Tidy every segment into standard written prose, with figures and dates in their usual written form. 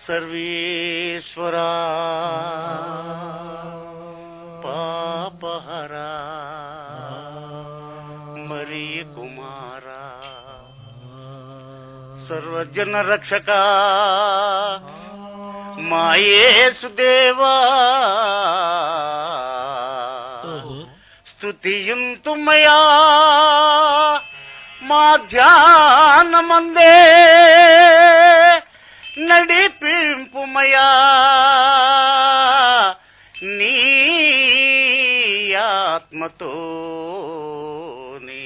సర్వేశ్వరా పాపహరా మరీ కుమారా సర్వజన రక్షక మా యేసుదేవా స్తుతియుంతుమయా మా ధ్యానమందే నడిపింపుమయా నీ ఆత్మతోని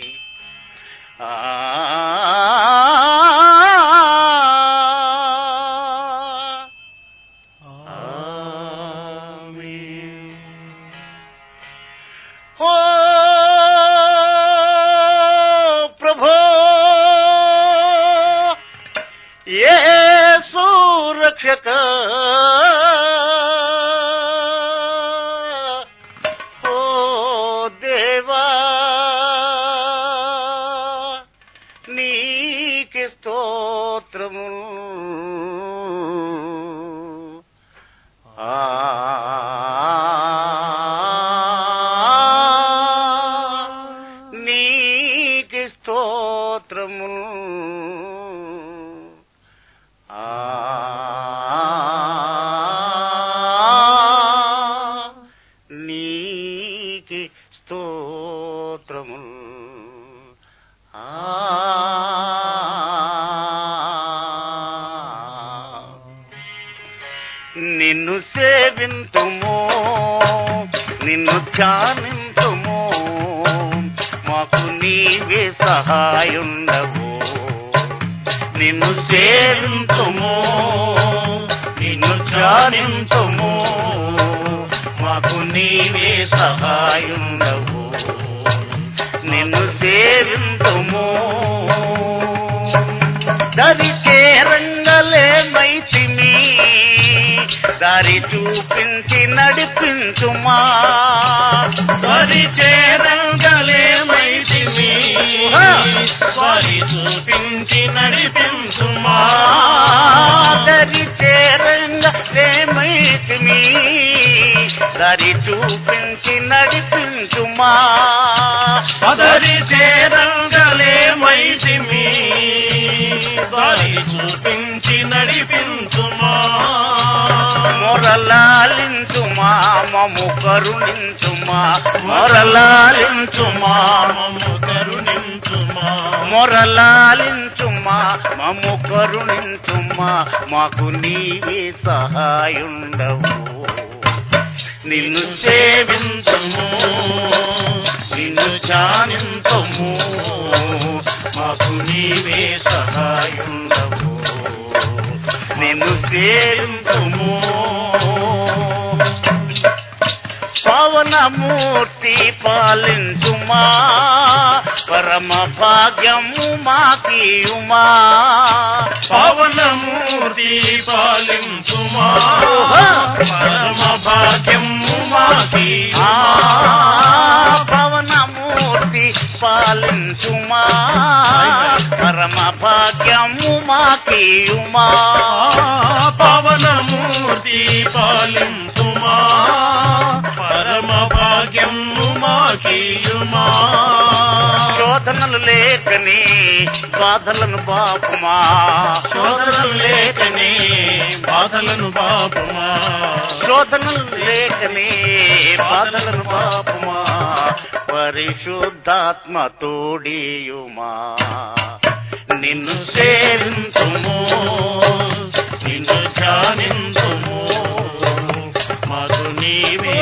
ప్రభో యేసు రక్షక ఓ దేవా నీకే స్తోత్రము నీకే స్తోత్రము నీకే స్తోత్రము నిన్ను సేవింతుము నిన్ను ధ్యానింతుము మాకు నీవే సహాయుండవు నిన్ను సేవింతుము నిన్ను ధ్యానింతుము మాకు నీవే సహాయుండవు నిన్ను సేవింతుము దరి చేరంగలేమైతిమి దారి చూపించి నడిపించుమా దరి చేరంగలేమైతిమి దారి చూపించి నడిపించుమా దరి చేరంగలేమైతిమి దారి చూపించి నడిపించుమా దరి చేరంగలేమైతిమి దారి చూపించి నడిపించుమా మొరలాలించుమా మము కరుణించుమా మొరలాలించుమా మము కరుణించుమా మొరలాలించుమా మము కరుణించుమా మాకు నీవే సహాయుండవు నిన్ను సేవించుము నిన్ను ధ్యానించుము మాకు నీవే సహాయుండవు నిన్ను సేవించుము పవనమూర్తి పాలించుమా పరమ భాగ్యము మాకీయుమా పవనమూర్తి పాలించుమా పరమ భాగ్యము మాకీయుమా పవనమూర్తి పాలించుమా పరమ భాగ్యము మాకీయుమా పవనమూర్తి పాలించుమా పరమ భాగ్యము మాకీయుమా శోధనలు లేకని బాధలను బాపుమా శోధనలు లేకని బాధలను బాపుమా శోధనలు లేకని బాధలను బాపుమా పరిశుద్ధాత్మ తోడియుమా నిన్ను సేవించుము నిన్ను ధ్యానించుము మాకు నీవే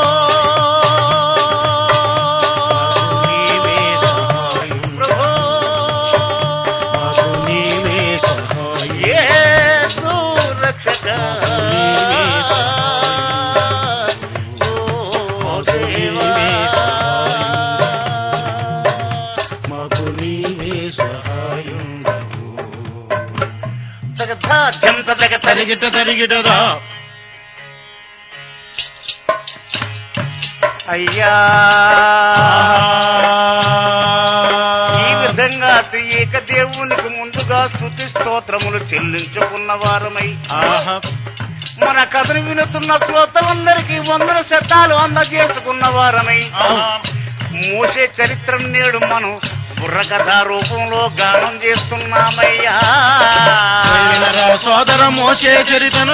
తరిగిటదా అయ్యా ఈ విధంగా ఏక దేవునికి ముందుగా స్తుతి స్తోత్రములు చెల్లించుకున్న వారమై మన కథను వినుతున్న శ్రోతలందరికీ 100 శతాలు అందజేసుకున్న వారమై మోసే చరిత్రను నేడు మనం బుర్రకథ రూపంలో గానం చేస్తున్నామయ్యా. సోదర మోసే చరిత్రను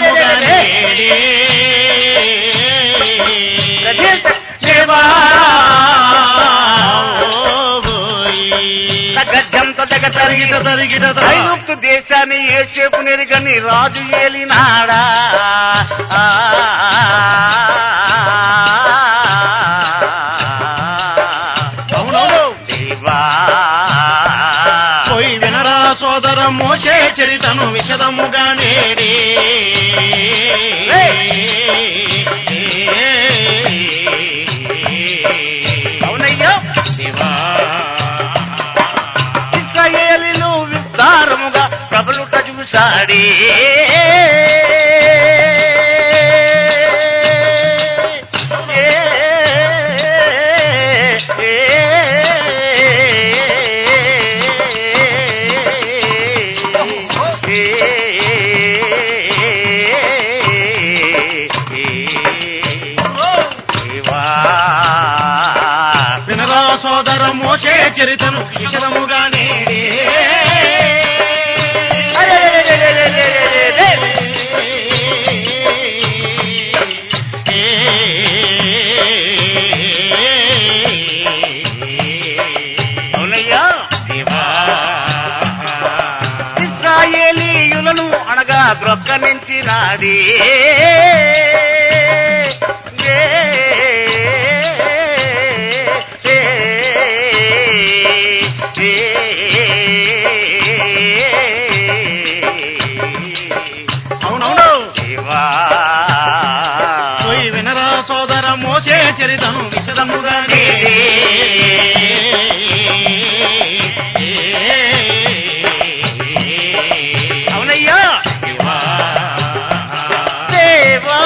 ఐగుప్తు దేశాన్ని ఏసేపు నెరుగని రాజు ఏలినాడా పోయి వినరా సోదర మోసే చరితను విశదముగా నేడే అవునయ్యా ఇశ్రాయేలీయులు విస్తారముగా ప్రబలుట చూశాడే సోదర మోసే చరితను విశదముగా నేడే అవునయ్యా ఇశ్రాయేలీయులను అనగా గ్రొక్కనించినాడే అవునవును పోయి వినరా సోదర మోసే చరితను విశదముగా నేడే అవునయ్యా దేవా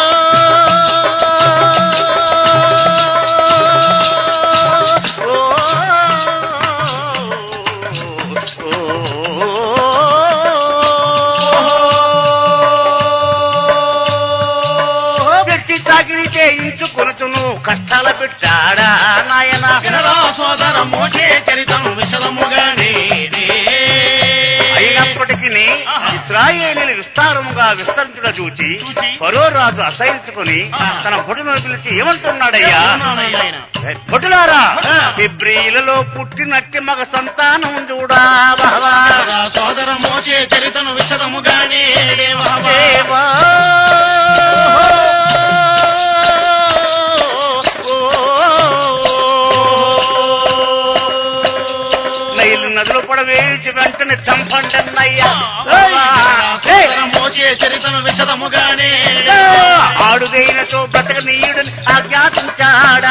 చాకిరి చేయించుకొనుచును కష్టాల పెట్టాడా నాయన వినరా సోదర మోసే చరితను విశదముగా నేడే అయినప్పటికీ ఇశ్రాయేలీయులు విస్తారముగా విస్తరించుట చూచి ఫరో రాజు అసహించుకుని తన భటులను పిలిచి ఏమంటున్నాడయ్యా భటులారా హెబ్రీయులలో పుట్టినట్టి మగ సంతానం చూడా సోదర మోసే చరితను విశదముగా నేడే నదులు పడవేసి వెంటనే చంపండన్నయ్యా మోసే చరితను విశదముగానే ఆడుదైనతో బ్రతకనీయుడని ఆజ్ఞాపించాడా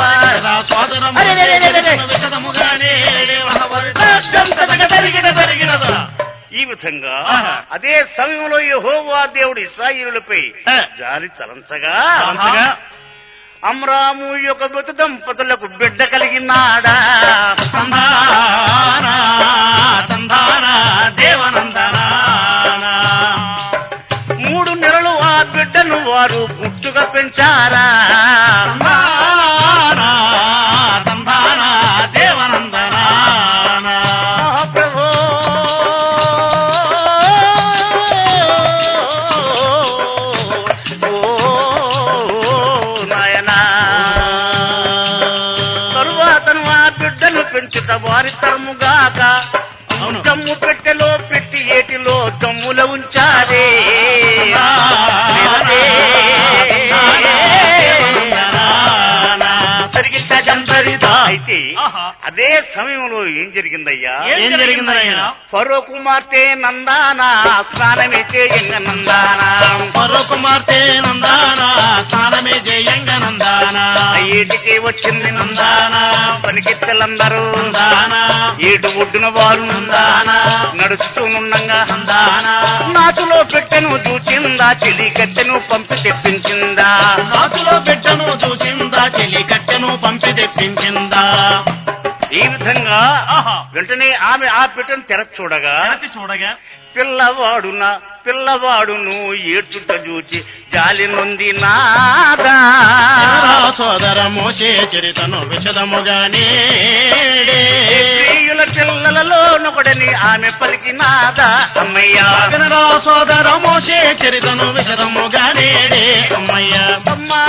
విశదముగానే ఈ విధంగా అదే సమయంలో యెహోవా దేవుడు ఇశ్రాయేలులపై జాలి తలంచగా అమ్రాము యొక్క మృత దంపతులకు బిడ్డ కలిగినాడా దేవనందనా 3 నెలలు ఆ బిడ్డను వారు పుట్టుగా పెంచారా దేవనందనా ప్రభు పెంచుట వారి తరముగాక దమ్ము పెట్టెలో పెట్టి ఏటిలో దమ్ముల ఉంచారే అయితే అదే సమయంలో ఏం జరిగిందయ్యా ఫరో కుమార్తె నందానా స్నానమే చేయంగ నందానా ఫరో కుమార్తె నందానా స్నానమే చేయంగ నందానా ఏటికి వచ్చింది నందానా పనికిత్తలందరూ నందానా ఏడు ఒడ్డున వారు నందానా నడుస్తూనుండగా నందానా నాచులో పెట్టెను చూచిందా చెలి కట్టెను పంపి తెప్పించిందా నాచులో పెట్టెను చూచిందా చెలి కట్టెను పంపి తెప్పించిందా ఈ విధంగా వెంటనే ఆమె ఆ పిట్టను తెరచూడగా పిల్లవాడును ఏడ్చుట చూచి జాలి నొంది నాదా సోదర మోసే చరితను విశదముగానే స్త్రీయుల పిల్లలలో నొకడని ఆమె పలికినాదా అమ్మయ్యా సోదర మోసే చరితను విశదముగానే అమ్మయ్యా అమ్మా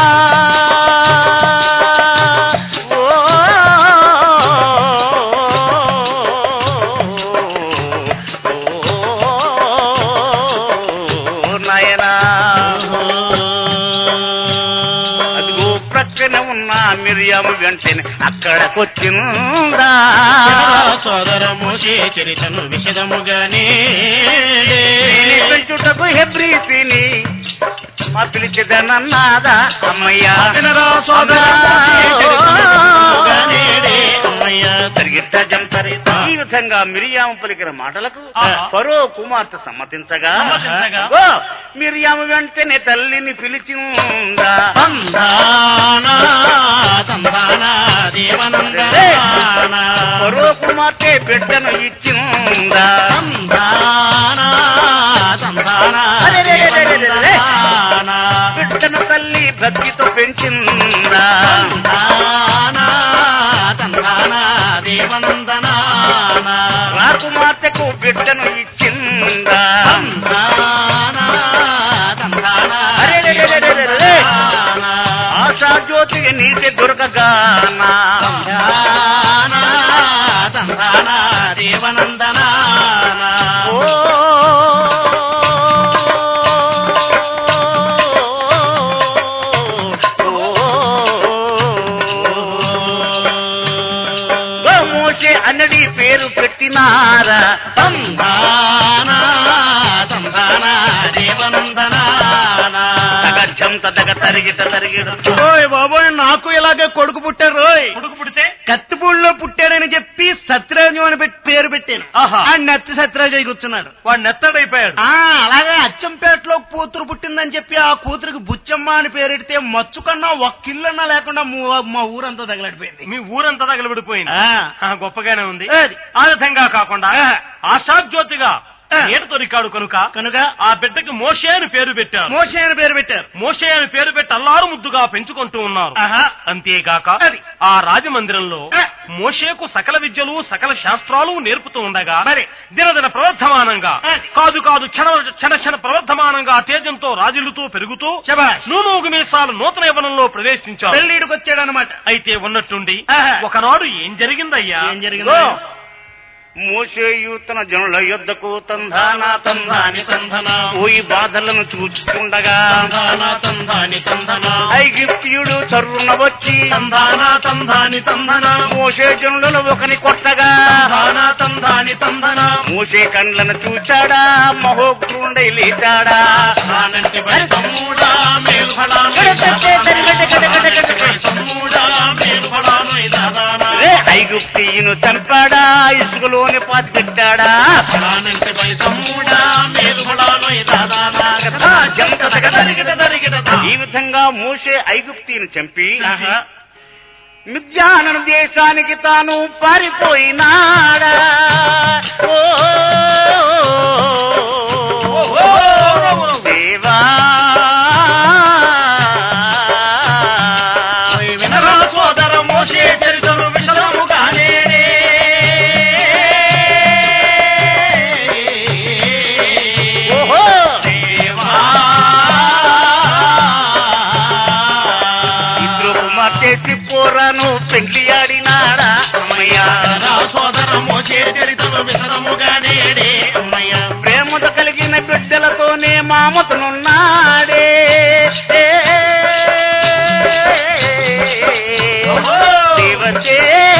మిరియాము వెంటనే అక్కడకొచ్చిందా సోదర మోసే చరితను విశదముగానే పెంచుటకు హెబ్రీతిని మా పిలిచేదనన్నాదా అమ్మయ్యా సోదర తరిగిట్ట జంతరి ఈ విధంగా మిరియాము పలికిన మాటలకు ఫరో కుమార్తె సమ్మతించగా మిరియాము వెంటనే తల్లిని పిలిచిందా ఫరో కుమార్తె బిడ్డను ఇచ్చిందా బిడ్డను తల్లి భక్తితో పెంచిందా రాకుమార్తెకు బిడ్డను ఇచ్చిందా ఆశాజ్యోతి నీటి దొరకగానా దేవనందనా అన్నడి పేరు పెట్టినారా బాబోయ్ నాకు ఇలాగే కొడుకు పుట్టారు కొడుకు పుడితే కత్తిపూడిలో పుట్టాడని చెప్పి సత్యరాజు అని పేరు పెట్టాను ఆ నెత్తి సత్యరాజు కూర్చున్నాడు వాడు నెత్తడైపోయాడు అలాగే అచ్చంపేటలో కూతురు పుట్టిందని చెప్పి ఆ కూతురికి బుచ్చమ్మ అని పేరెడితే మచ్చు కన్నా ఒక్కిల్లన్నా లేకుండా మా ఊరంతా తగలడిపోయింది మీ ఊరంతా తగలబడిపోయింది గొప్పగానే ఉంది ఆ విధంగా కాకుండా ఆశాజ్యోతిగా నేటితో రికార్డు కనుక ఆ బిడ్డకి మోషే అని పేరు పెట్టారు మోషే అని పేరు పెట్టి అల్లారు ముద్దుగా పెంచుకుంటూ ఉన్నారు అంతేగాక ఆ రాజమందిరంలో మోషేకు సకల విద్యలు సకల శాస్త్రాలు నేర్పుతూ ఉండగా దినదిన ప్రవర్ధమానంగా కాదు క్షణ ప్రవర్ధమానంగా తేజంతో రాజులుతూ పెరుగుతూ నూనూగు మీసాలు నూతన యవనంలో ప్రవేశించారు పెళ్లిడికి వచ్చాడనమాట అయితే ఉన్నట్టుండి ఒకనాడు ఏం జరిగిందయ్యా మోషేయు తన జనుల యుద్ధకు తందాని పోయి బాధలను చూచుకుండగా ఐగిప్తియుడు తరుణ వచ్చి మోషే జనులను ఒకని కొట్టగా మోషే కండ్లను చూచాడా మహోగ్రుండై లేచాడా ఐగుప్తియును చంపాడా ఇసుకలోని పాతి పెట్టాడా ఈ విధంగా మోషే ఐగుప్తిని చంపి మిద్యాన దేశానికి తాను పారిపోయినాడా దేవా సోదర మోషే చరిత్రను విషదముగానే చేసి పోరాను పెండ్లి ఆడినాడా అమ్మయ్యా సోదర మోషే చరిత్రను విషదముగానే అమ్మయ్య ప్రేమతో కలిగిన బిడ్డలతోనే మామతనున్నాడే దేవతే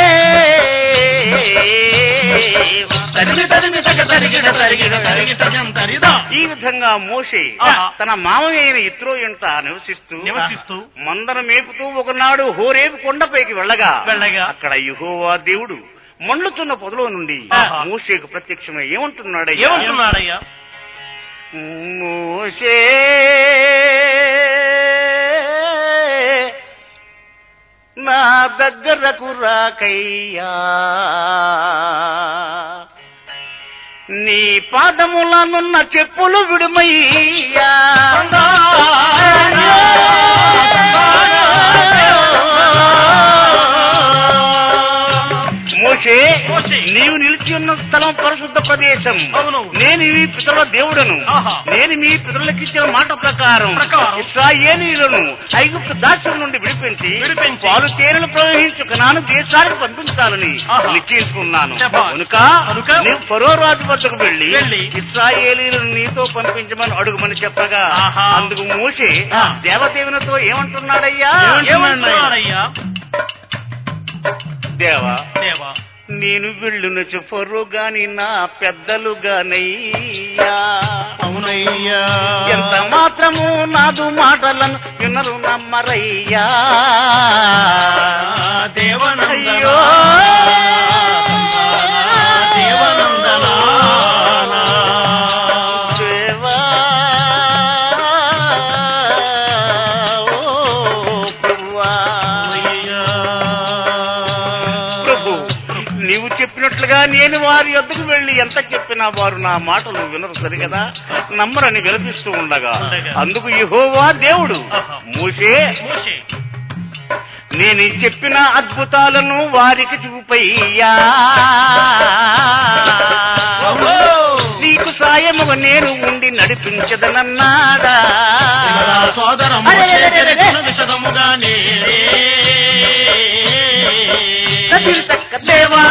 ఈ విధంగా మోషే తన మామయ్య ఇత్రో ఇంట నివసిస్తూ మందను మేపుతూ ఒకనాడు హోరేబు కొండపైకి వెళ్ళగా అక్కడ యెహోవా దేవుడు మండుతున్న పొదలో నుండి మోషేకు ప్రత్యక్షమై ఏమంటున్నాడయ్యా మోషే నా దగ్గరకు రాకయ్యా, నీ పాదములనున్న చెప్పులు విడుమయ్యా. మోషే, నీవు నిలిచి ఉన్న స్థలం పరిశుద్ధ ప్రదేశం. నేను మీ పితరుల దేవుడను. నేను మీ పితరులకిచ్చిన మాట ప్రకారం ఇశ్రాయేలీయులను ఐగుప్తు దాస్యం నుండి విడిపించి పాలు తేనెలు ప్రవహించు కనాను దేశానికి పంపించాలని నిశ్చయించుకున్నాను. కనుక నీవు ఫరో రాజు వద్దకు వెళ్లి ఇశ్రాయేలీయులను నీతో పంపించమని అడుగుమని చెప్పగా, అందుకు మోషే దేవదేవునితో ఏమంటున్నాడయ్యా? దేవా, నేను వెళ్ళునచ్చు ఫరో గాని నా పెద్దలు గానయ్యా, అవునయ్యా, ఎంత మాత్రము నాదు మాటలను వినరు నమ్మరయ్యా. దేవనయ్యో దేవనందనా దేవా, నీవు చెప్పినట్లుగా నేను వారి వద్దకు వెళ్లి ఎంత చెప్పినా వారు నా మాటలు వినరు సరిగదా, నమ్మరని విలపిస్తూ ఉండగా, అందుకు యెహోవా దేవుడు మోషే, నేను చెప్పిన అద్భుతాలను వారికి చూపయ్యా, నీకు సాయముగా నేను ఉండి నడిపించదనన్నాడా. దేవా,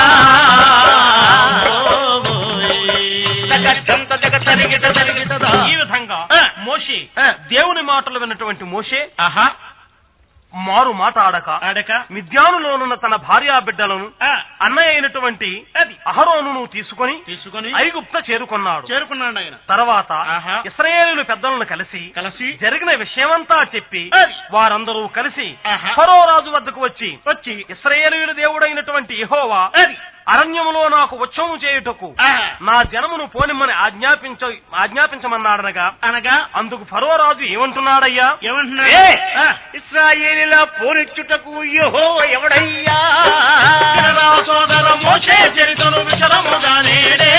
ఈ విధంగా మోషే దేవుని మాటలు విన్నటువంటి మోషే మారు మాట ఆడక మిద్యానులోనున్న తన భార్యా బిడ్డలను అన్నయ్య అయినటువంటి అహరోనును తీసుకొని ఐగుప్త చేరుకున్నాడు. ఆయన తర్వాత ఇశ్రాయేలీయుల పెద్దలను కలిసి జరిగిన విషయమంతా చెప్పి వారందరూ కలిసి ఫరో రాజు వద్దకు వచ్చి ఇశ్రాయేలీయుల దేవుడైనటువంటి యెహోవా అరణ్యములో నాకు ఉత్సవము చేయుటకు నా జనమును పోనిమ్మని ఆజ్ఞాపించమన్నాడనగా అందుకు ఫరో రాజు ఏమంటున్నాడయ్యా? ఇశ్రాయేలీయుల పోనిచ్చుటకు యెహోవా ఎవడయ్యా? సోదర మోషే చరితను విషరముగా నేడే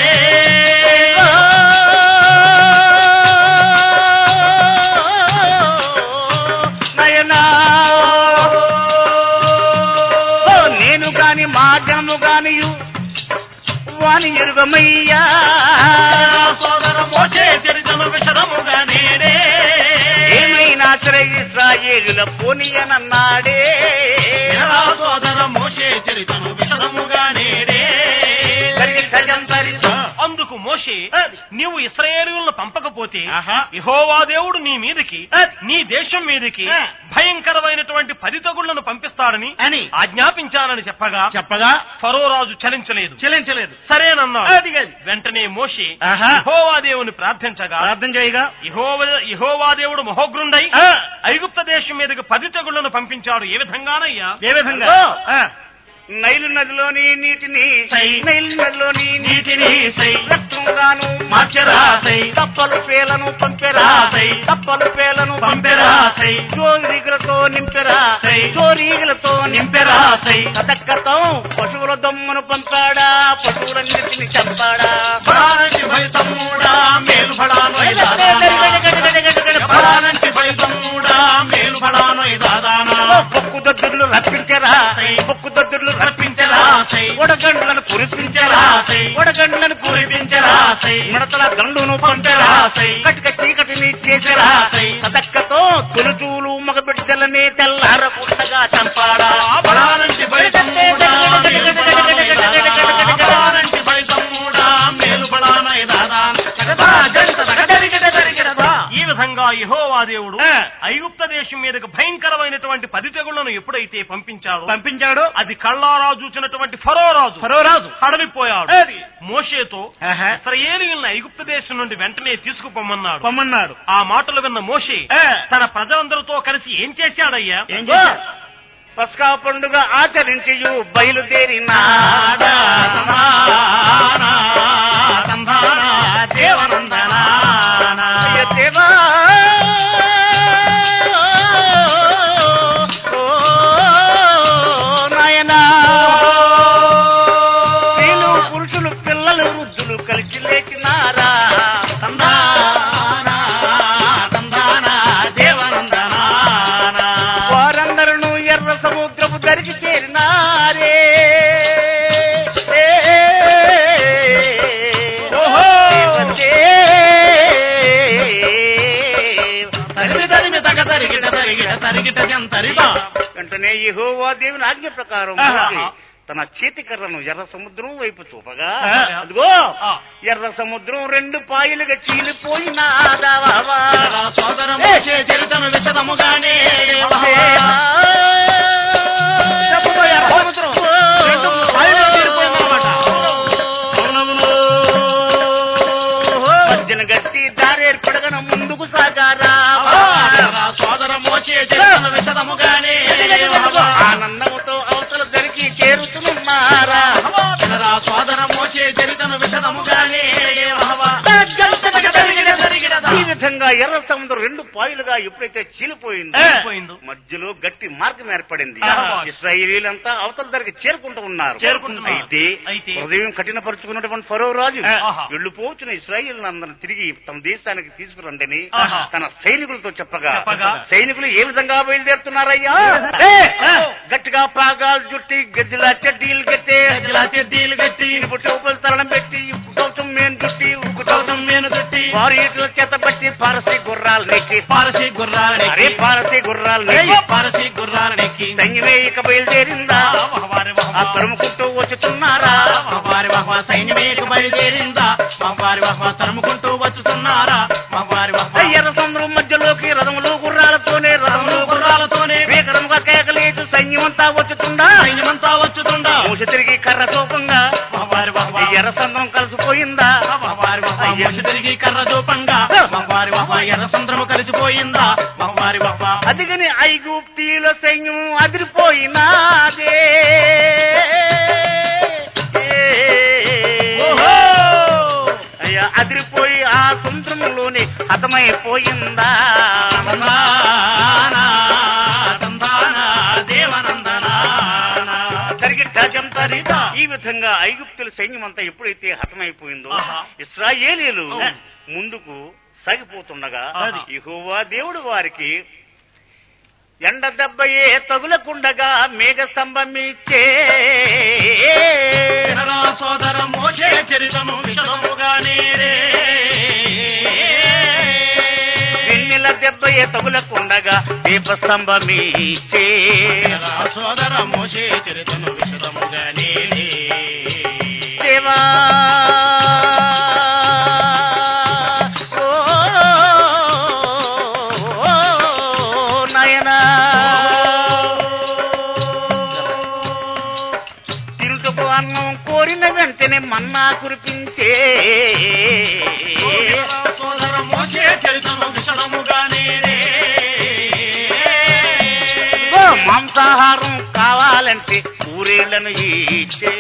నయనా, నేను గాని మా జనము గానియు వాని ఎరుగమయ్యా. సోదర మోషే చరితను విషరముగా నేడే ఏమైనా సరే ఇశ్రాయేలీయుల పోనీయనన్నాడే. సోదర మోషే చరితను విషరముగా నేడే. అందుకు మోషే, నీవు ఇశ్రాయేలీయులను పంపకపోతే యెహోవా దేవుడు నీ మీదకి నీ దేశం మీదకి భయంకరమైనటువంటి 10 తెగుళ్లను పంపిస్తాడని ఆజ్ఞాపించానని చెప్పగా ఫరో రాజు చలించలేదు. సరేనన్నాడు. వెంటనే మోషే యెహోవా దేవుని ప్రార్థన చేయగా యెహోవా దేవుడు మహోగ్రుండై ఐగుప్త దేశం మీదకి 10 తెగుళ్లను పంపించాడు. ఏ విధంగానయ్యా? నైలు నదిలోని నీటిని రక్తంగాను మార్చరాసై, కప్పలు పేలను పంపెరాసై, చోరీగలతో నింపెరాసై, కథక్కతం పశువుల దమ్మును పంపాడా, పశువులన్నిటిని చంపాడా. బొక్కు దద్దుర్లు రప్పించరా, ఒడగండ్లను కురిపించరా, మిడతల దండును పంపెరాసై, కటిక చీకటిని చేసరాసై, కథక్కతో తొలుచూలు మగబిడ్డలనే తెల్లారకుండగా చంపాడా. ఈ విధంగా యెహోవా దేవుడు ఐగుప్త దేశం మీదకు భయంకరమైనటువంటి 10 తెగుళ్లను ఎప్పుడైతే పంపించాడో అది కళ్ళారా చూసినటువంటి ఫరో రాజు హడలిపోయాడు. మోషేతో ఇశ్రాయేలీయులను ఐగుప్త దేశం నుండి వెంటనే తీసుకుపోమన్నాడు. ఆ మాటలు విన్న మోషే తన ప్రజలందరితో కలిసి ఏం చేశాడయ్యా? పస్కా పండుగ ఆచరించి బయలుదేరినాడా. దేవనందనా దేవా, లేచి లేచినారా వారందరూ ఎర్ర సముద్రపు దరికి చేరినారే వెంటనే యెహోవా దేవుని ఆజ్ఞ ప్రకారం తన చేతికర్రను ఎర్ర సముద్రం వైపు చూపగా అదిగో ఎర్ర సముద్రం 2 పాయలుగా చీలిపోయినాదా విషదముగానే మధ్యన గట్టి దారి ఏర్పడగన ముందుకు సాగారా సోదర మోసే విషదముగానే ఆనందముతో అవతల దరికి చేరుతున్నారా సోదర మోసే చరితను విషదముగానే ఈ విధంగా ఎర్ర సముద్రం 2 పాయలుగా ఎప్పుడైతే చీలిపోయిందో మధ్యలో గట్టి మార్గం ఏర్పడింది. ఇశ్రాయేలీలంతా అవతల దగ్గరికి చేరుకుంటూ ఉన్నారు. అయితే హృదయం కఠినపరుచుకున్నటువంటి ఫరో రాజు వెళ్లిపోతున్న ఇశ్రాయేలీలందరినీ తిరిగి తమ దేశానికి తీసుకురండని తన సైనికులతో చెప్పగా సైనికులు ఏ విధంగా బయలుదేరుతున్నారయ్యా? గట్టిగా పాగాలు చుట్టి గజ్జిలా చెడ్డీలు కట్టి చౌపలు తరణం పెట్టి ఉక్కు కవచం మేను చుట్టి వారి ఇట్ల చేత బట్టి పారసీ గుర్రాలకి సైన్యమే ఇక బయలుదేరిందా తరుముకుంటూ వచ్చుతున్నారా ఎర్ర సముద్రం మధ్యలోకి రథములు గుర్రాలతోనే వేగరముగా కేకలేదు సైన్యమంతా వచ్చుతుండా మూసి తిరిగి కర్ర చూపంగా ఎర్ర సముద్రం కలిసిపోయిందా తిరిగి కర్ర చూపంగా ఎర్ర సముద్రము కలిసిపోయిందా అదిగని ఐగుప్తీల సైన్యం అదిరిపోయినాదే అయ్యా అదిరిపోయి ఆ సముద్రంలోనే హతమైపోయిందా ఈ విధంగా ఐగుప్తుల సైన్యం అంతా ఎప్పుడైతే హతమైపోయిందో ఇశ్రాయేలీయులు ముందుకు సాగిపోతుండగా యెహోవా దేవుడు వారికి ఎండ దెబ్బయే తగులకుండగా మేఘ స్తంభమిచ్చే సోదర మోసే చరితము వెన్నెల దెబ్బయే తగులకుండగా దీపస్తంభమిచ్చే సోదర మోసే చరితను విషదముగానే దేవా కోరిన వెంటనే మన్నా కురిపించే మాంసాహారం కావాలంటే ఊరేళ్లను ఇచ్చే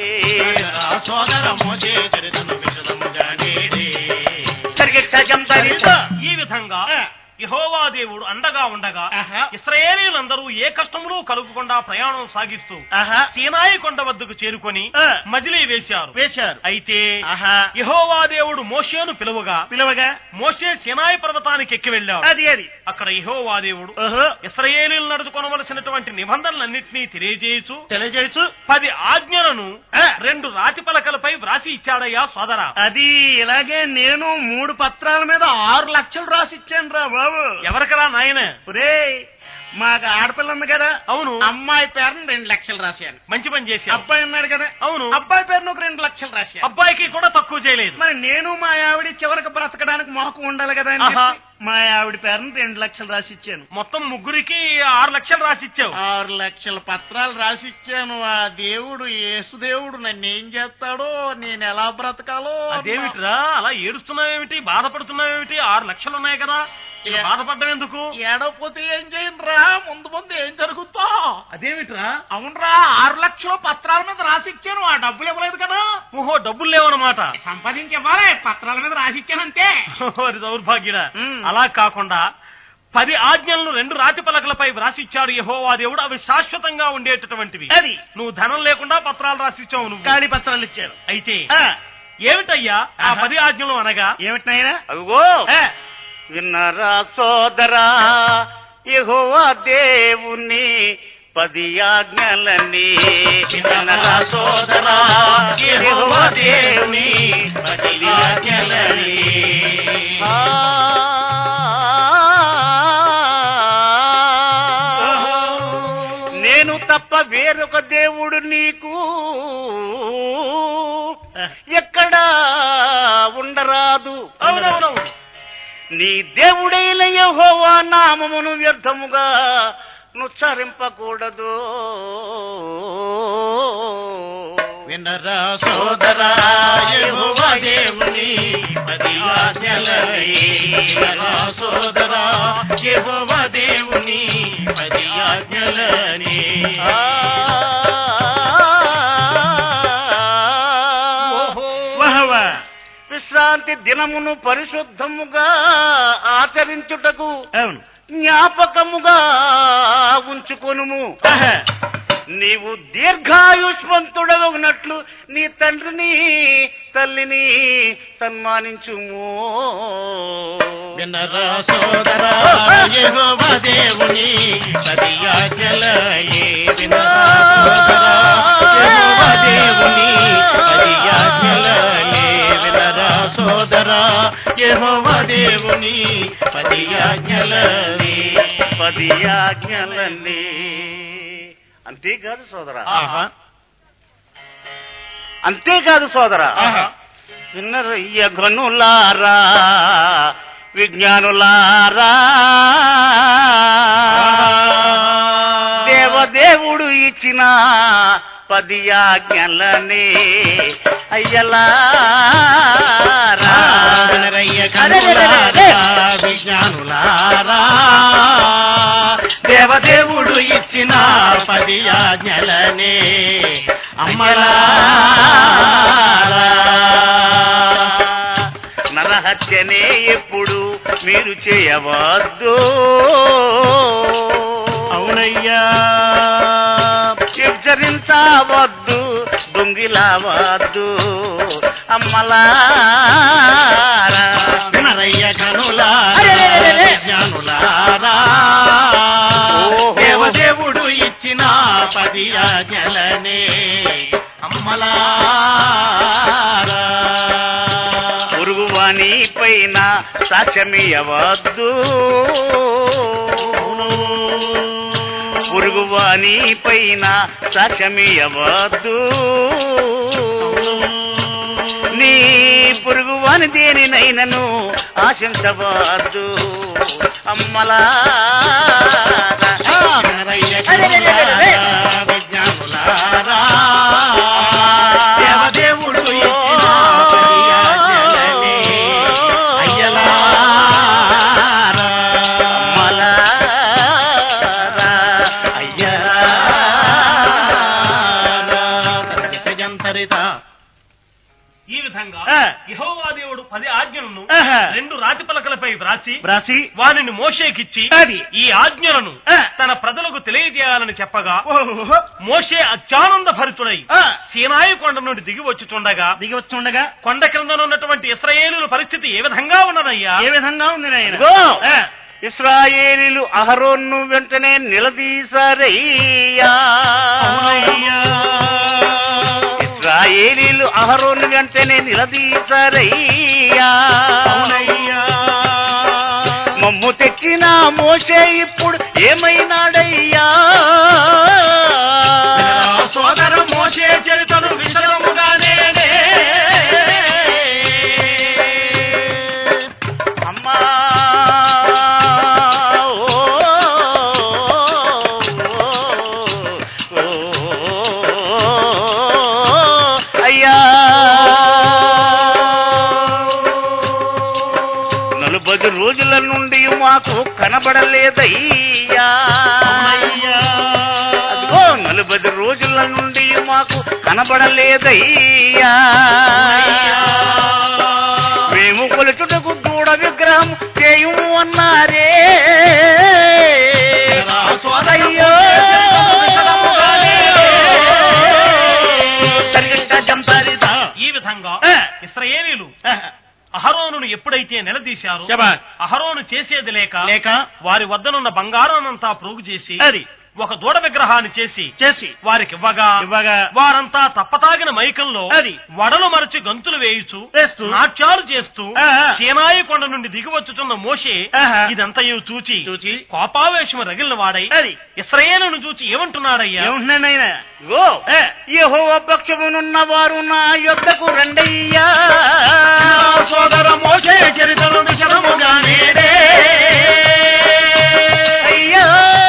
ఈ విధంగా యెహోవా దేవుడు అండగా ఉండగా ఇశ్రాయేలీయులందరూ ఏ కష్టములు కలుగకుండా ప్రయాణం సాగిస్తూ సీనాయి కొండ వద్దకు చేరుకొని మజిలీ వేశారు. అయితే యెహోవా దేవుడు మోషేను పిలువగా మోషే సీనాయి పర్వతానికి ఎక్కి వెళ్ళాడు. అక్కడ యెహోవా దేవుడు ఇశ్రాయేలీయులు నడుచుకోవలసినటువంటి నిబంధనలన్నింటినీ తెలియజేయచ్చు 10 ఆజ్ఞలను 2 రాతి పలకలపై వ్రాసి ఇచ్చాడయ్యా సోదరా. అది ఇలాగే నేను 3 పత్రాల మీద 6 లక్షలు రాసి ఇచ్చాను రా బాబు. ఎవరికరా నాయన? మాకు ఆడపిల్ల ఉంది కదా, అవును, అమ్మాయి పేరును 2 లక్షలు రాశాను. మంచి పని చేసి. అబ్బాయి ఉన్నాడు కదా, అవును, అబ్బాయి పేరును 2 లక్షలు రాశాను. అబ్బాయికి కూడా తక్కువ చేయలేదు. మరి నేను మా ఆవిడ చివరికి బ్రతకడానికి మాకు ఉండాలి కదా అని మా ఆవిడ పేరును 2 లక్షలు రాసిచ్చాను. మొత్తం ముగ్గురికి 6 లక్షలు రాసిచ్చావు. 6 లక్షల పత్రాలు రాసిచ్చాను. ఆ దేవుడు యేసుదేవుడు నన్ను ఏం చేస్తాడో, నేను ఎలా బ్రతకాలో. అదేమిట్రా అలా ఏడుస్తున్నావేమిటి, బాధపడుతున్నావేమిటి? 6 లక్షలు ఉన్నాయి కదా, బాధపడ్డం ఎందుకు? ఏడవపోతే ఏం చేయండిరా, ముందు ఏం జరుగుతా? అదేమిట్రా? అవునరా, 6 లక్షల పత్రాల మీద రాసిచ్చాను, ఆ డబ్బులు ఇవ్వలేదు కదా. ఓహో, డబ్బులు లేవన్నమాట. సంపాదించి ఇవ్వాలి, పత్రాల మీద రాసిచ్చానంటే. దౌర్భాగ్యుడా. అలా కాకుండా 10 ఆజ్ఞలను 2 రాతి పలకలపై వ్రాసిచ్చాడు యెహోవా దేవుడు. అవి శాశ్వతంగా ఉండేటటువంటివి. అది నువ్వు ధనం లేకుండా పత్రాలు రాసిచ్చావు, నువ్వు ఖాళీ పత్రాలు ఇచ్చాడు. అయితే ఏమిటయ్యా ఆ 10 ఆజ్ఞలు అనగా? ఏమిటైనా అదిగో విన్నరా సోదరా యెహోవా దేవుని 10 ఆజ్ఞలని. విన్నరా సోదరా యెహోవా దేవుని 10 ఆజ్ఞలని. నేను తప్ప వేరొక దేవుడు నీకు ఎక్కడా ఉండరాదు. అవునవునవును. నీ దేవుడైన యెహోవా నామమును వ్యర్థముగా నుచ్చరింపకూడదు. వినరా సోదరా యెహోవా దేవుని 10 ఆజ్ఞలని. వినరా సోదరా యెహోవా దేవుని 10 ఆజ్ఞలని. విశ్రాంతి దినమును పరిశుద్ధముగా ఆచరించుటకు జ్ఞాపకముగా ఉంచుకొనుము. నీవు దీర్ఘాయుష్మంతుడవగినట్లు నీ తండ్రిని తల్లిని సన్మానించుము. వినరా సోదరా యెహోవా దేవుని 10 ఆజ్ఞలని. వినరా సోదరా యెహోవా దేవుని 10 ఆజ్ఞలని. వినరా సోదరా యెహోవా దేవుని 10 ఆజ్ఞలని. 10 ఆజ్ఞలని. అంతేకాదు సోదరా, అంతేకాదు సోదరా, విన్నరయ్య గనులారా విజ్ఞానులారా, దేవదేవుడు ఇచ్చిన 10 ఆజ్ఞలని అయ్యలారా. వినరయ్య గనులారా విజ్ఞానులారా, దేవదేవుడు ఇచ్చిన 10 ఆజ్ఞలని అమ్మలారా. నరహత్యనే ఎప్పుడు మీరు చేయవద్దు. అవునయ్యా. వ్యభిచరించవద్దు, దొంగిలవద్దు అమ్మలారా. వినరయ్య గనులారా విజ్ఞానులారా, దేవదేవుడు ఇచ్చిన 10 ఆజ్ఞలని అమ్మలారా. పొరుగువాని పైన సాక్ష్యమియవద్దు. పొరుగువాని పైన సాక్ష్యమియవద్దు. నీ పొరుగువాని దేనినైనను ఆశించవద్దు అమ్మలారా. విజ్ఞానులారా, దేవదేవుడు ఇచ్చిన 10 ఆజ్ఞలని అయ్యలారా. అమ్మలారా అయ్యలారా. జంతరిత. ఈ విధంగా యెహోవా దేవుడు 10 ఆజ్ఞలను 2 రాతి పలకలపై వ్రాసి వారిని మోషేకిచ్చి ఈ ఆజ్ఞలను తన ప్రజలకు తెలియజేయాలని చెప్పగా మోషే అత్యానంద భరితుడై సీనాయి కొండ నుండి దిగి వచ్చుచుండగా కొండ కింద ఉన్నటువంటి ఇశ్రాయేలుల పరిస్థితి ఏ విధంగా ఉన్నదయ్యా? ఏ విధంగా ఉంది నాయన? ఇశ్రాయేలీలు అహరోను వెంటనే నిలదీశారయ్యా. ఇశ్రాయేలీలు అహరోను వెంటనే నిలదీశారయ్యా. మమ్ము తెచ్చిన మోషే ఇప్పుడు ఏమైనాడయ్యా? సోదర మోషే చరితను విషయముగానే అమ్మా అయ్యా 40 రోజుల నుండి మాకు కనబడలేదయ్యా. అదిగో 40 రోజుల నుండి మాకు కనబడలేదయ్యా. మేము కొలుచుటకు దూడ విగ్రహం చేయుము అన్నారే. అయ్యో ఈ విధంగా అహరోనును ఎప్పుడైతే నిలదీశారో అహరోను చేసేది లేక వారి వద్దనున్న బంగారాన్నంతా ప్రోగు చేసి ఒక దూడ విగ్రహాన్ని చేసి వారికి ఇవ్వగా వారంతా తప్పతాగిన మైకంలో వడలు మరచి గంతులు వేయుచు నాట్యాలు చేస్తూ సీనాయి కొండ నుండి దిగివచ్చుతున్న మోషే ఇదంతయు చూచి కోపావేశము రగిలిన వాడై ఇశ్రాయేలును చూచి ఏమంటున్నాడయ్యా? యెహోవా పక్షమునున్న వారు నా యొద్దకు రండయ్యా, సోదర మోషే చరిత్రను విషదముగా నేడే అయ్యా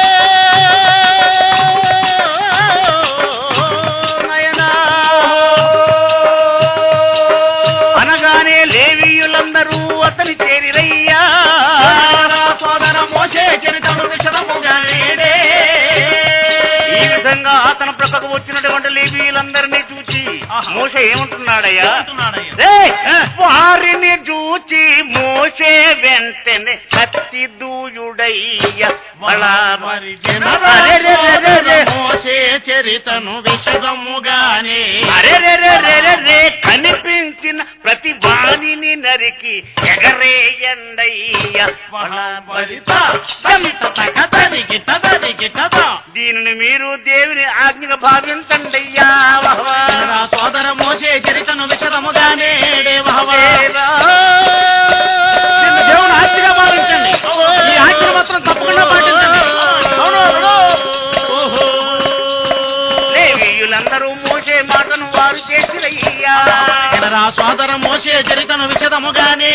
అనగానే లేవీయులందరూ అతని చేరిరయ్యా, సోదర మోషే చరిత్రను విషదముగా నేడే. ఈ విధంగా అతని ప్రక్కకు వచ్చినటువంటి లేవీయులందరినీ చూచి మోషే ఏమంటున్నాడయ్యా? వారిని చూచి మోషే వెంటనే కత్తి దూయుడయ్యా, మోషే చరితను విషదముగానే కనిపించిన ప్రతి వాణిని నరికి ఎగరేయండయ్యా, దీనిని మీరు దేవుని ఆజ్ఞగా భావించండయ్యా. సోదర మోషే చరితను విషదముగానే దేవుని ఆజ్ఞగా భావించండి, ఈ ఆజ్ఞ మాత్రం తప్పకుండా పాటించండి. లేవీయులందరూ మోషే మాటను వారు చేసిరయ్యా, సోదర మోషే చరితను విషదముగానే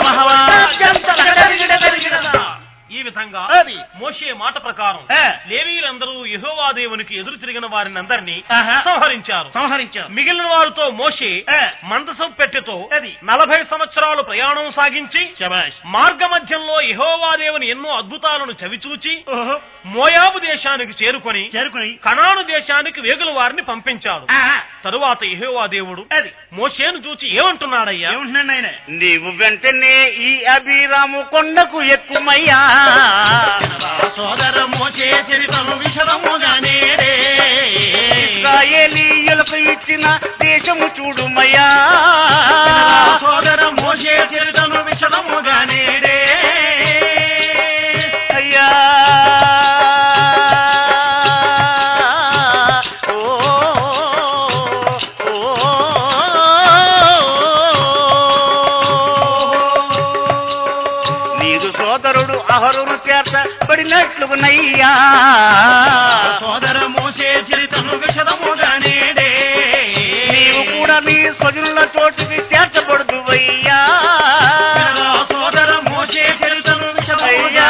ఈ విధంగా మోషే మాట ప్రకారం లేవీయులందరూ యెహోవా దేవునికి ఎదురు తిరిగిన వారిని అందరినీ సంహరించారు. మిగిలిన వారితో మోషే మందసం పెట్టెతో 40 సంవత్సరాలు ప్రయాణం సాగించి మార్గ మధ్యంలో యెహోవా దేవుని ఎన్నో అద్భుతాలను చవిచూచి మోయాబు దేశానికి చేరుకొని కనాను దేశానికి వేగుల వారిని పంపించాడు. తరువాత యెహోవా దేవుడు మోషేను చూచి ఏమంటున్నాడయ్యా? నీవు వెంటనే ఈ అభిరాము కొండకు ఎక్కుమయ్యా, సోదర మోషే చరితను విషదముగానే ఇశ్రాయేలీయులకు ఇచ్చిన దేశము చూడుమయ్యా, సోదర మోషే చరితను విషదముగానే అయ్యా. సోదరుడు అహరోను చేర్చబడినట్లుగునయ్యా, సోదర మోషే చరితను విషదముగానే నీవు కూడా నీ స్వజనుల చోటుకి చేర్చబడుదువయ్యా, సోదర మోషే చరితను విషదమయ్యా.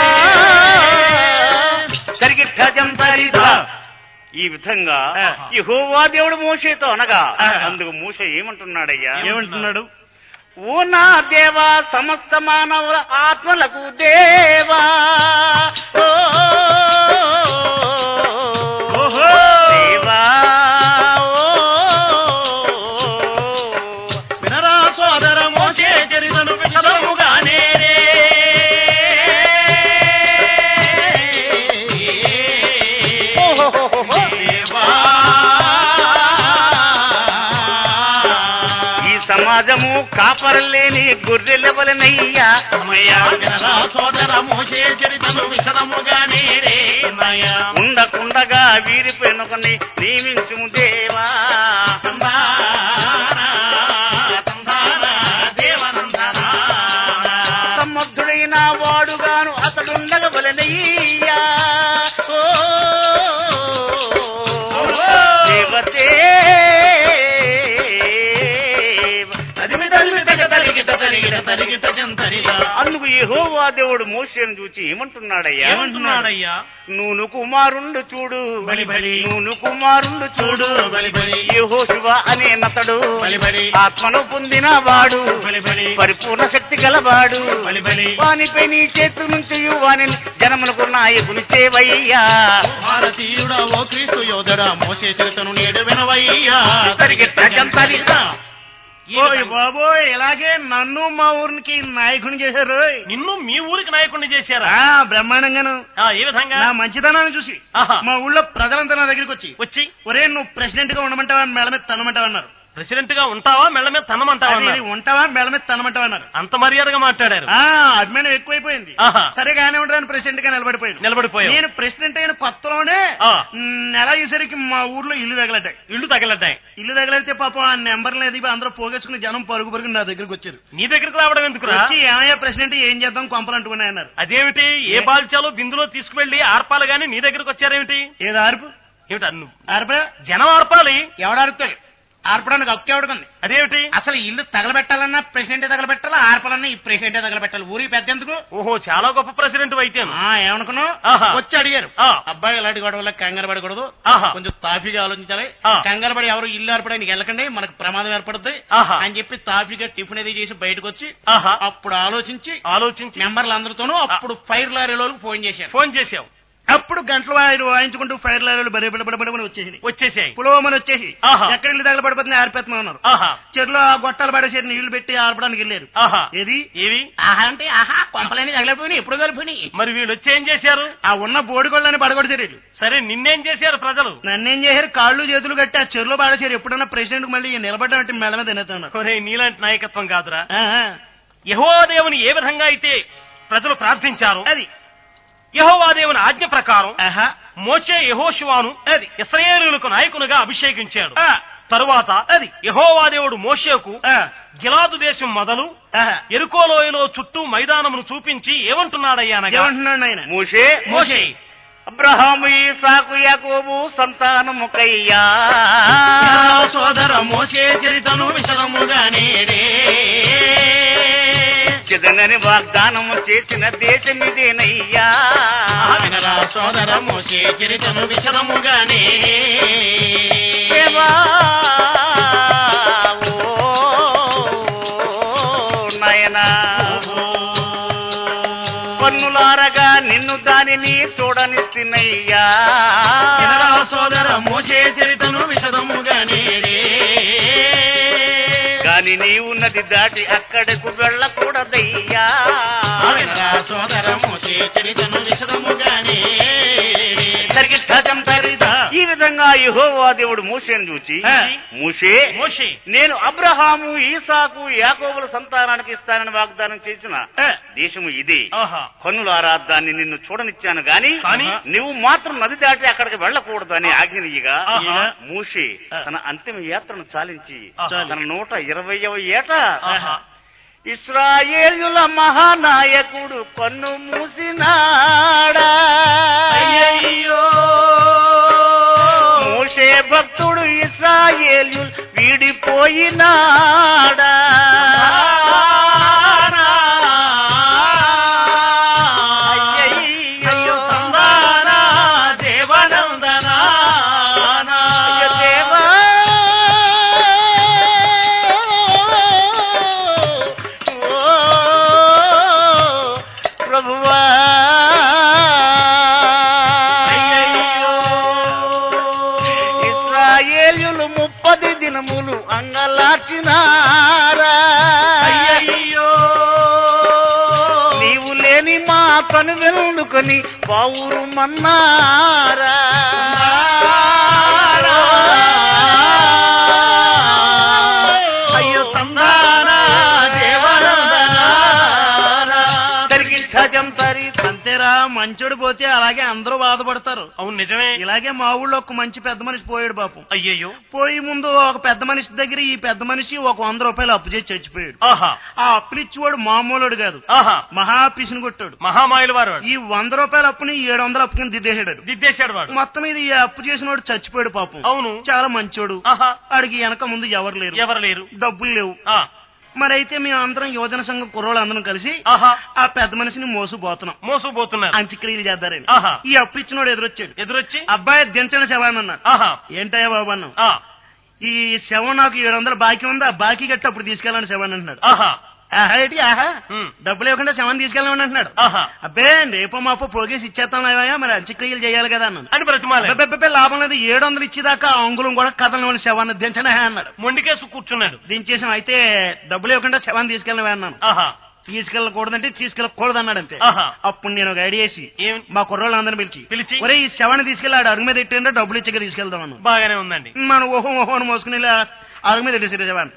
ఈ విధంగా యెహోవా దేవుడు మోషేతో అనగా అందుకు మోషే ఏమంటున్నాడయ్యా? ఏమంటున్నాడు? ఓ నా దేవా, సమస్త మానవుల ఆత్మలకు దేవా, దేవా వినరా సోదర మోషే చరితను విషదముగానే సమాజము కాపరలేని గొర్రెలవలనయ్యా, సోదర మోషే చరితను విషదముగానే ఉండకుండగా వీరిపోయినొకని నియమించుము దేవా, సమర్థుడైన వాడుగాను అతడుండగవలనయ్యా, దేవతే అందుకు యెహోవా దేవుడు మోషేను చూచి ఏమంటున్నాడయ్యా? నూను కుమారుండు చూడు, నూను కుమారుండు చూడు, యెహోషువ అనే నతడు ఆత్మను పొందిన వాడు, పరిపూర్ణ శక్తి గలవాడు, వానిపై నీ చేతు నుంచి వాని జనమునకు నాయకుని చేవయ్యా. భారతీయుడా ఓ క్రీస్తు యోధుడా, మోషే చరితను నేడు వినవయ్యా. బాబోయ్, ఇలాగే నన్ను మా ఊరికి నాయకుని చేశారు. నిన్ను మీ ఊరికి నాయకుడిని చేశారా? బ్రహ్మాండంగాను. ఏ విధంగా? నా మంచితనాన్ని చూసి మా ఊళ్ళో ప్రజలంతా నా దగ్గరికి వచ్చి ఒరే నువ్వు ప్రెసిడెంట్ గా ఉండమంటావా, మేళ మీద తనమంటావన్నారు. ప్రెసిడెంట్ గా ఉంటావా మెళ్ళ మీద తనమంటావా? ఉంటావా మెళ్ళ మీద తనమంటావా అన్నారు. అంత మర్యాదగా మాట్లాడారు. అభిమానం ఎక్కువైపోయింది. సరే గానే ఉంటాను ప్రెసిడెంట్ గా నిలబడిపోయాను. నేను ప్రెసిడెంట్ అయిన కొత్తలోనే నెల అయ్యేసరికి మా ఊర్లో ఇల్లు తగలడ్డాయి. ఇల్లు తగలడితే పాపం ఆ నెంబర్ లేదు, అందరూ పోగేసుకుని జనం పరుగు పరుగు నా దగ్గరకు వచ్చారు. నీ దగ్గరకు రావడం ఎందుకు? వచ్చి ఏమయ్యా ప్రెసిడెంట్ ఏం చేద్దాం కొంపలు అంటున్నాయి అన్నారు. అదేమిటి? ఏ బాల్చాలో బిందులో తీసుకువెళ్లి ఆర్పాలు గాని నీ దగ్గరకు వచ్చారేమిటి? ఏదో ఆర్పు ఏమిటి? ఆర్ప జనం ఆర్పాలి. ఎవడారుతాడు? ఆర్పడానికి హక్కు ఎవడుకుంది? అదేమిటి? అసలు ఇల్లు తగలబెట్టాలన్నా ప్రెసిడెంటే తగలబెట్టాలా, ఆర్పాలన్నా ఈ ప్రెసిడెంటే తగలబెట్టాలి. ఊరికి పెద్ద ఎందుకు? ఓహో, చాలా గొప్ప ప్రెసిడెంట్ అయితే ఏమనుకున్నావు? వచ్చి అడిగారు, అబ్బాయి ఇలాంటి గొడవల్లో కంగారు పడకూడదు, కొంచెం తాఫీగా ఆలోచించాలి. కంగారు పడి ఎవరు ఇల్లు ఆర్పడానికి వెళ్ళకండి, మనకు ప్రమాదం ఏర్పడుతుంది అని చెప్పి తాఫీగా టిఫిన్ అది చేసి బయటకు వచ్చి అప్పుడు ఆలోచించి మెంబర్లు అందరితోనూ అప్పుడు ఫైర్ లారీలోకి ఫోన్ చేశావు. అప్పుడు గంటలు వాయించుకుంటూ ఫైర్ లారీలు బడబడబడబడమని వచ్చేసాయి. పులోమని వచ్చేసి ఎక్కడ ఇల్లు తగలబడిపోతుంది ఆర్పేస్తున్నా ఉన్నారు. చెరులో గొట్టాలు పడేసి నీళ్లు పెట్టి ఆర్పడానికి వెళ్ళారు. ఏది ఆహా అంటే కొంపలేని తగలిపోయినాయి, ఎప్పుడు కలిపోయినాయి. మరి వీళ్ళు వచ్చి ఏం చేశారు? ఆ ఉన్న బోడిగోళ్ళని పడగొడిచారు. సరే నిన్నేం చేశారు ప్రజలు? నన్నేం చేశారు? కాళ్ళు చేతులు కట్టి ఆ చెరులో పడేసారు. ఎప్పుడన్నా ప్రెసిడెంట్ మళ్ళీ నిలబడ్డా మెడ మీద తినేస్తున్నారు. నీలాంటి నాయకత్వం కాదురా. యెహోవా దేవుని ఏ విధంగా అయితే ప్రజలు ప్రార్థించారు, అది యెహోవా దేవుని ఆజ్ఞ ప్రకారం మోషే యెహోషువను ఇశ్రాయేలీయులకు నాయకునిగా అభిషేకించాడు. తరువాత యెహోవా దేవుడు మోషేకు గిలాదు దేశం మొదలు యెరికో లోయలో చుట్టూ మైదానమును చూపించి ఏమంటున్నాడయ్యా? మోషే అబ్రహాము ఇస్సాకు యాకోబు సంతానముకయ్యా సోదర మోషే చరితను విషదముగా నేడే చెదనని వాగ్దానము చేసిన దేశమిదేనయ్యా. సోదర మోషే చరితను విషదముగానే నాయనా పన్నులారగా నిన్ను దానిని చూడనిస్తున్నయ్యా. సోదర మోషే చరితను విషదముగానే కాని నీవు నది దాటి అక్కడకు వెళ్ళకూడదయ్యా. సోదర మోషే చరితను విషదముగానే ఈ విధంగా యెహోవా దేవుడు మోషేను చూచి, మోషే నేను అబ్రహాము ఈసాకు యాకోబుల సంతానానికి ఇస్తానని వాగ్దానం చేసిన దేశము ఇదే. కన్నులారా దాన్ని నిన్ను చూడనిచ్చాను గాని నువ్వు మాత్రం నది దాటి అక్కడికి వెళ్ళకూడదు అని ఆజ్ఞనియ్యగా మోషే తన అంతిమ యాత్రను చాలించి తన 120వ ఏట ఇశ్రాయేలుల మహానాయకుడు కన్ను మూసినాడా. మోషే భక్తుడు ఇశ్రాయేలు వీడిపోయినాడా. ఇశ్రాయేలులు 30 దినములు అంగలార్చినారా. నీవు లేని మా కను వెనుకొని పావురు మన్నారా. అయ్యో సందానా అంతేరా, మంచోడు పోతే అలాగే అందరూ బాధపడతారు. అవును నిజమే. ఇలాగే మా ఊళ్ళో ఒక మంచి పెద్ద మనిషి పోయాడు పాపం. అయ్యయ్యో. పోయి ముందు ఒక పెద్ద మనిషి దగ్గర ఈ పెద్ద మనిషి ఒక 100 రూపాయలు అప్పు చేసి చచ్చిపోయాడు. ఆ అప్పులు ఇచ్చేవాడు మామూలుడు కాదు, మహా పిసిని కొట్టాడు, మహామాయులు వారు. ఈ 100 రూపాయల అప్పుని 700 అప్పుని దిద్దేశాడు వాడు. మొత్తం ఇది అప్పు చేసిన వాడు చచ్చిపోయాడు పాపం. అవును, చాలా మంచోడు. అడిగి వెనక ముందు ఎవరు లేరు, డబ్బులు లేవు. మరైతే మేము అందరం యువజన సంఘం కుర్రోళ్ళు అందరం కలిసి ఆ పెద్ద మనిషిని మోసపోతున్నారు అంత్యక్రియలు చేద్దారని. ఈ అప్పు ఇచ్చినోడు ఎదురొచ్చి అబ్బాయి దించని శవాన్ని అన్నాడు. ఏంటయ్యా బాబు అన్నాం. ఈ శవం నాకు 700 బాకీ ఉంది, ఆ బాకీ కట్టి అప్పుడు తీసుకెళ్ళాలని శవాన్ని అంటున్నాడు. డబ్బులు ఇవ్వకుండా శవాన్ని తీసుకెళ్ళమని అంటున్నాడు. అబ్బే రేపో మాపో పోగేసి ఇచ్చేస్తాం మరి అంత్యక్రియలు చేయాలి కదా అన్నాను. లాభం లేదు, 700 ఇచ్చేదాకా అంగుళం కూడా కథలను శవాన్ని దించనే అన్నాడు. మొండికేసు కూర్చున్నాడు. దించేసాం. అయితే డబ్బులు ఇవ్వకుండా శవాన్ని తీసుకెళ్ళవే అన్నాను. తీసుకెళ్ళకూడదంటే తీసుకెళ్ళకూడదు అన్నాడంతే. అప్పుడు నేను ఒక ఐడియా వేసి మా కుర్రోళ్ళు అందరిని పిలిచి ఒరే ఈ శవాన్ని తీసుకెళ్ళి ఆడు అడుగు మీద ఎట్టేంటో డబ్బులు ఇచ్చగా తీసుకెళ్దాం అన్నాను. బాగానే ఉందండి. మనం ఓహో అని మోసుకుని అరుగు మీద విసిరేసేవాడిని.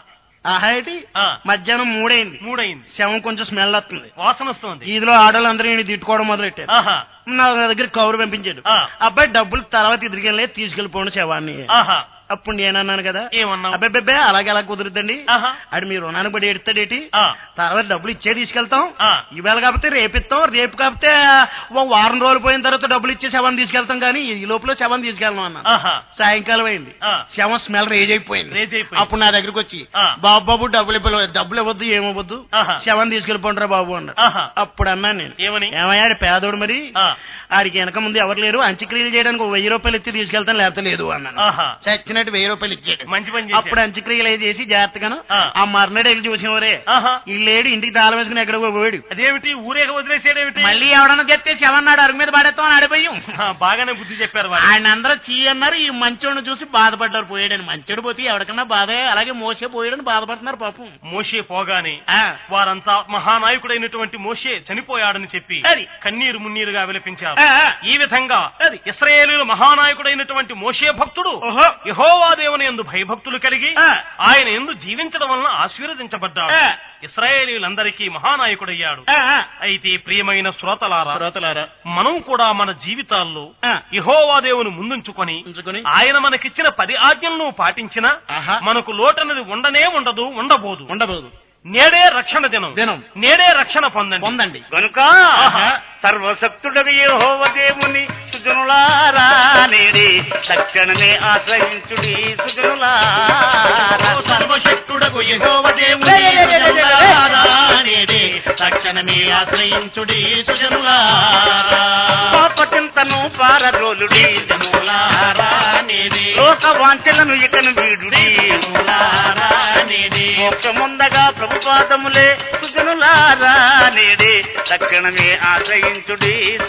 ఆహాటి మధ్యాహ్నం 3 అయింది. శవం కొంచెం స్మెల్ వస్తుంది, వాసన వస్తుంది. ఈదిలో ఆడవాళ్ళందరూ నేను తిట్టుకోవడం మొదలెట్టారు. నా దగ్గర కౌరు పంపించాడు. అబ్బాయి డబ్బులు తర్వాత తిరిగి తీసుకెళ్లిపోండి శవాన్ని. అప్పుడు నేనన్నాను కదా, ఏమన్నా అబ్బాయి అలాగే అలా కుదురుద్దండి, అది మీరు రుణానికి పడి ఎడతాడేటి, తర్వాత డబ్బులు ఇచ్చే తీసుకెళ్తాం, ఇవాళ కాకపోతే రేపిస్తాం, రేపు కాకపోతే వారం రోజులు పోయిన తర్వాత డబ్బులు ఇచ్చే శవాన్ని తీసుకెళ్తాం, కానీ ఈ లోపల శవాన్ని తీసుకెళ్ళను అన్నాను. సాయంకాలం అయింది, శవం స్మెల్ రేజ్ అయిపోయింది. అప్పుడు నా దగ్గరకు వచ్చి బాబు డబ్బులు ఇవ్వద్దు, ఏమవ్వద్దు, శవాన్ని తీసుకెళ్ళిపోండిరా బాబు అన్నాడు. అప్పుడు అన్నాను నేను, ఏమయ్యా పేదోడు, మరి ఆడికి వెనక ముందు ఎవరు లేరు, అంత్యక్రియలు చేయడానికి 1000 రూపాయలు ఇచ్చి తీసుకెళ్తాను, లేకపోతే లేదు అన్నాను. చచ్చినట్టు 1000 రూపాయలు ఇచ్చాడు. మంచి పని. అప్పుడు అంత్యక్రియలు చేసి జాగ్రత్తగాను ఆ మర్నాడు వెళ్ళి చూసినవరే ఇల్లేడు, ఇంటికి తాళం వేసుకుని ఎక్కడికో పోయాడు. అదేమిటి ఊరే వదిలేసాడేమిటి, మళ్ళీ ఎవడన్నా చెప్తే శవన్నాడు అరుగు మీద పడేస్తాం అని అడిపోయాం. బాగానే బుద్ధి చెప్పారు. ఆయన అందరూ చీ అన్నారు, ఈ మంచోడిని చూసి బాధపడ్డారు. పోయాడని మంచోడు పోతే ఎవరికన్నా బాధ, అలాగే మోసే పోయాడని బాధపడుతున్నారు పాపం. మోసే పోగానే వారంతా మహానాయకుడైనటువంటి మోసే చనిపోయాడని చెప్పి కన్నీరు మున్నీరుగా విలపించారు. ఈ విధంగా ఇశ్రాయేలీయుల మహానాయకుడైనటువంటి మోషే భక్తుడు యెహోవా దేవుని యందు భయభక్తులు కలిగి ఆయన యందు జీవించడం వలన ఆశీర్వదించబడ్డాడు. ఇశ్రాయేలీయులందరికీ మహానాయకుడయ్యాడు. అయితే ప్రియమైన శ్రోతలారా, మనం కూడా మన జీవితాల్లో యెహోవా దేవుని ముందుంచుకొని ఆయన మనకిచ్చిన 10 ఆజ్ఞలను పాటించినా మనకు లోటన్నది ఉండబోదు. నేడే రక్షణ దినం, నేడే రక్షణ పొందండి. కనుక సర్వశక్తుడగు యెహోవా దేవుని సుజనులారా, నేడే తక్షణమే ఆశ్రయించుడి సుజనులారా. సర్వశక్తుడగు యెహోవా దేవుని సుజనులారా, నేడే తక్షణమే ఆశ్రయించుడి సుజనులారా. పాపచింతను పారద్రోలుడి సుజనులారా, నేడే లోక వాంఛలను ఇకను వీడుడి సుజనులారా, నేడే మోక్షముందగా ప్రభుపాదములే సుజనులారా, నేడే తక్షణమే ఆశ్రయించుడి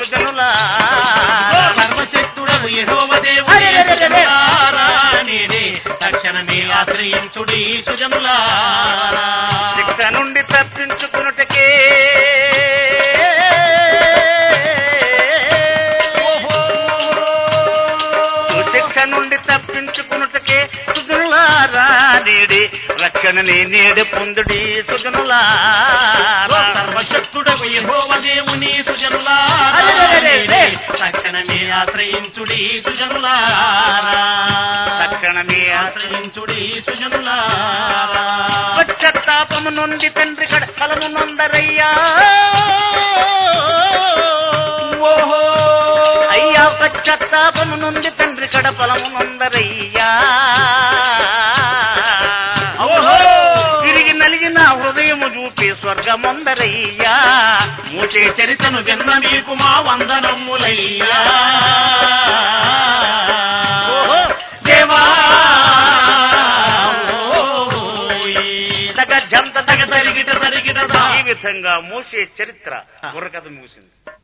సుజనులారా. సర్వశక్తుడగు యెహోవా దేవుని సుజనులారా, నేడే తక్షణమే ఆశ్రయించుడి సుజనులారా. శిక్ష నుండి తప్పించుకున్నటకే సుజనులారా, నేడే రక్షణని నేడే పొందుడి సుజనులారా. సర్వశక్తుడగు యెహోవా దేవుని సుజనులారా, నేడే తక్షణమే ఆశ్రయించుడి సుజనులారా. తక్షణమే ఆశ్రయించుడి సుజనులారా. పశ్చాత్తాపము నుండి తండ్రి కడ ఫలము నొందరయ్యా, అయ్యా పశ్చాత్తాపము నుండి తండ్రి కడ ఫలము నొందరయ్యా. తిరిగి నలిగిన హృదయము చూపి స్వర్గమొందరయ్యా. మోషే చరితను విన్న మీకు మా వందనములయ్యా. దేవా ఈ విధంగా మోషే చరిత్ర బుర్రకథ ముగిసింది.